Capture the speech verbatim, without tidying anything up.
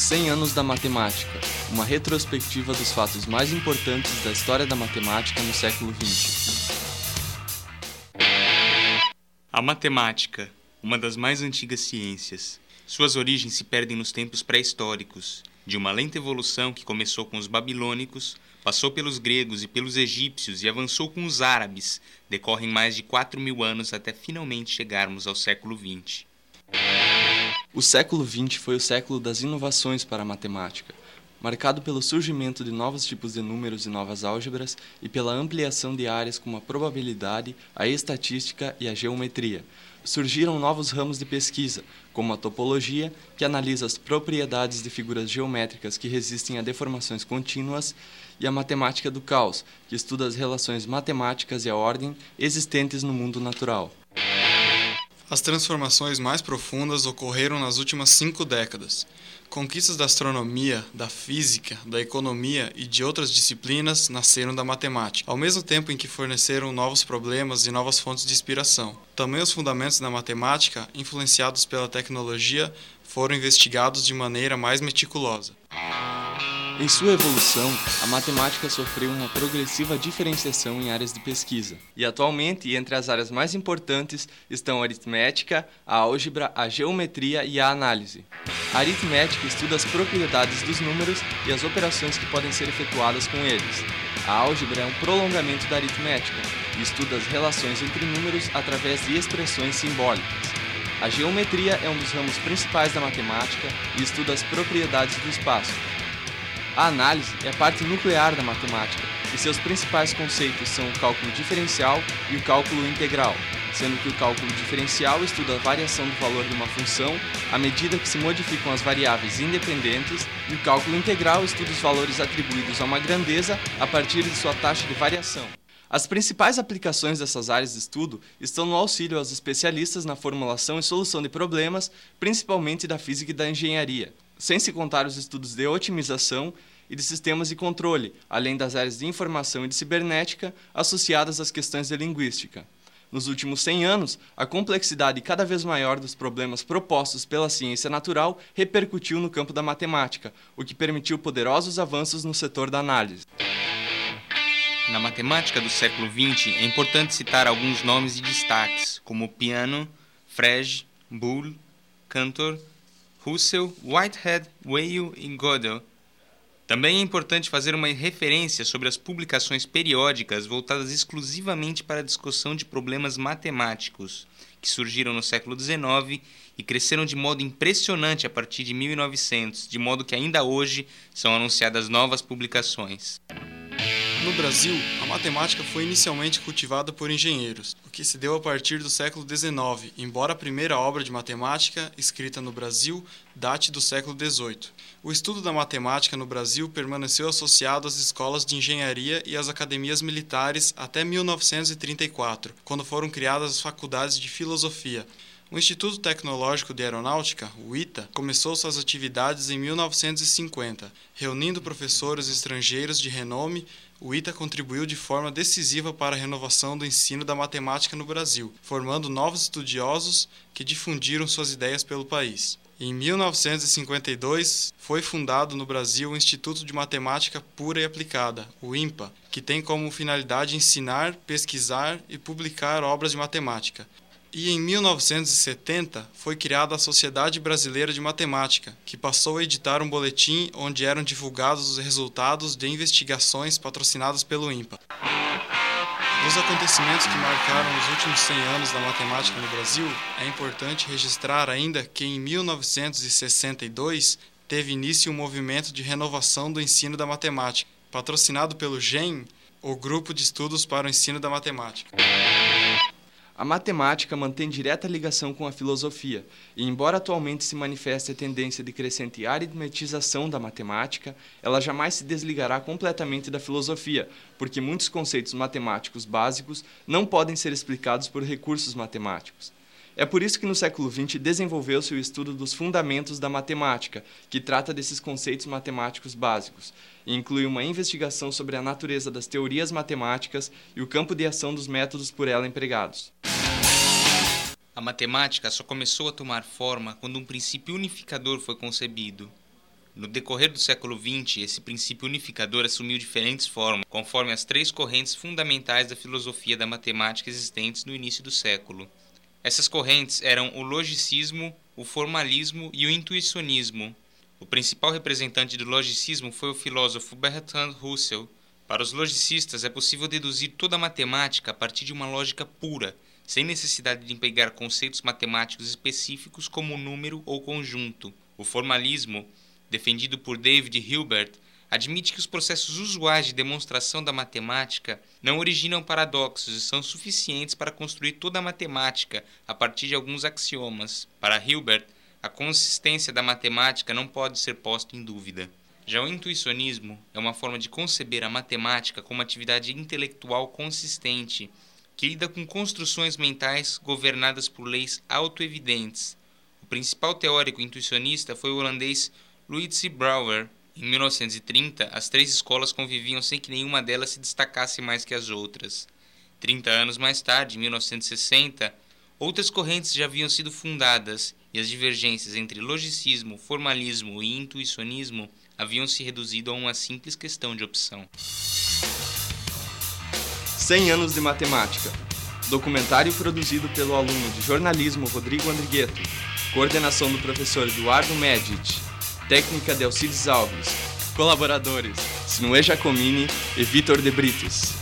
cem anos da matemática, uma retrospectiva dos fatos mais importantes da história da matemática no século vinte. A matemática, uma das mais antigas ciências. Suas origens se perdem nos tempos pré-históricos, de uma lenta evolução que começou com os babilônicos, passou pelos gregos e pelos egípcios e avançou com os árabes. Decorrem mais de quatro mil anos até finalmente chegarmos ao século vinte. O século vinte foi o século das inovações para a matemática, marcado pelo surgimento de novos tipos de números e novas álgebras e pela ampliação de áreas como a probabilidade, a estatística e a geometria. Surgiram novos ramos de pesquisa, como a topologia, que analisa as propriedades de figuras geométricas que resistem a deformações contínuas, e a matemática do caos, que estuda as relações matemáticas e a ordem existentes no mundo natural. As transformações mais profundas ocorreram nas últimas cinco décadas. Conquistas da astronomia, da física, da economia e de outras disciplinas nasceram da matemática, ao mesmo tempo em que forneceram novos problemas e novas fontes de inspiração. Também os fundamentos da matemática, influenciados pela tecnologia, foram investigados de maneira mais meticulosa. Em sua evolução, a matemática sofreu uma progressiva diferenciação em áreas de pesquisa. E atualmente, entre as áreas mais importantes, estão a aritmética, a álgebra, a geometria e a análise. A aritmética estuda as propriedades dos números e as operações que podem ser efetuadas com eles. A álgebra é um prolongamento da aritmética e estuda as relações entre números através de expressões simbólicas. A geometria é um dos ramos principais da matemática e estuda as propriedades do espaço. A análise é a parte nuclear da matemática, e seus principais conceitos são o cálculo diferencial e o cálculo integral, sendo que o cálculo diferencial estuda a variação do valor de uma função à medida que se modificam as variáveis independentes, e o cálculo integral estuda os valores atribuídos a uma grandeza a partir de sua taxa de variação. As principais aplicações dessas áreas de estudo estão no auxílio aos especialistas na formulação e solução de problemas, principalmente da física e da engenharia, sem se contar os estudos de otimização e de sistemas de controle, além das áreas de informação e de cibernética associadas às questões de linguística. Nos últimos cem anos, a complexidade cada vez maior dos problemas propostos pela ciência natural repercutiu no campo da matemática, o que permitiu poderosos avanços no setor da análise. Na matemática do século vinte, é importante citar alguns nomes e destaques, como Peano, Frege, Boole, Cantor, Russell, Whitehead, Weyl e Gödel. Também é importante fazer uma referência sobre as publicações periódicas voltadas exclusivamente para a discussão de problemas matemáticos, que surgiram no século dezenove e cresceram de modo impressionante a partir de mil e novecentos, de modo que ainda hoje são anunciadas novas publicações. No Brasil, a matemática foi inicialmente cultivada por engenheiros, o que se deu a partir do século dezenove, embora a primeira obra de matemática escrita no Brasil date do século dezoito. O estudo da matemática no Brasil permaneceu associado às escolas de engenharia e às academias militares até mil novecentos e trinta e quatro, quando foram criadas as faculdades de filosofia. O Instituto Tecnológico de Aeronáutica, o ITA, começou suas atividades em mil novecentos e cinquenta. Reunindo professores estrangeiros de renome, o ITA contribuiu de forma decisiva para a renovação do ensino da matemática no Brasil, formando novos estudiosos que difundiram suas ideias pelo país. Em mil novecentos e cinquenta e dois, foi fundado no Brasil o Instituto de Matemática Pura e Aplicada, o INPA, que tem como finalidade ensinar, pesquisar e publicar obras de matemática. E em mil novecentos e setenta foi criada a Sociedade Brasileira de Matemática, que passou a editar um boletim onde eram divulgados os resultados de investigações patrocinadas pelo INPA. Dos acontecimentos que marcaram os últimos cem anos da matemática no Brasil, é importante registrar ainda que em mil novecentos e sessenta e dois teve início um movimento de renovação do ensino da matemática, patrocinado pelo GEM, o Grupo de Estudos para o Ensino da Matemática. A matemática mantém direta ligação com a filosofia, e embora atualmente se manifeste a tendência de crescente aritmetização da matemática, ela jamais se desligará completamente da filosofia, porque muitos conceitos matemáticos básicos não podem ser explicados por recursos matemáticos. É por isso que no século vinte desenvolveu-se o estudo dos fundamentos da matemática, que trata desses conceitos matemáticos básicos, e inclui uma investigação sobre a natureza das teorias matemáticas e o campo de ação dos métodos por ela empregados. A matemática só começou a tomar forma quando um princípio unificador foi concebido. No decorrer do século vinte, esse princípio unificador assumiu diferentes formas, conforme as três correntes fundamentais da filosofia da matemática existentes no início do século. Essas correntes eram o logicismo, o formalismo e o intuicionismo. O principal representante do logicismo foi o filósofo Bertrand Russell. Para os logicistas, é possível deduzir toda a matemática a partir de uma lógica pura, sem necessidade de empregar conceitos matemáticos específicos como número ou conjunto. O formalismo, defendido por David Hilbert, admite que os processos usuais de demonstração da matemática não originam paradoxos e são suficientes para construir toda a matemática a partir de alguns axiomas. Para Hilbert, a consistência da matemática não pode ser posta em dúvida. Já o intuicionismo é uma forma de conceber a matemática como atividade intelectual consistente, que lida com construções mentais governadas por leis autoevidentes. O principal teórico intuicionista foi o holandês Luigi Brouwer. Em mil novecentos e trinta, as três escolas conviviam sem que nenhuma delas se destacasse mais que as outras. Trinta anos mais tarde, em mil novecentos e sessenta, outras correntes já haviam sido fundadas e as divergências entre logicismo, formalismo e intuicionismo haviam se reduzido a uma simples questão de opção. cem anos de matemática. Documentário produzido pelo aluno de jornalismo Rodrigo Andrigueto. Coordenação do professor Eduardo Medici. Técnica de Alcides Alves. Colaboradores: Sinuê Giacomini e Vitor de Brites.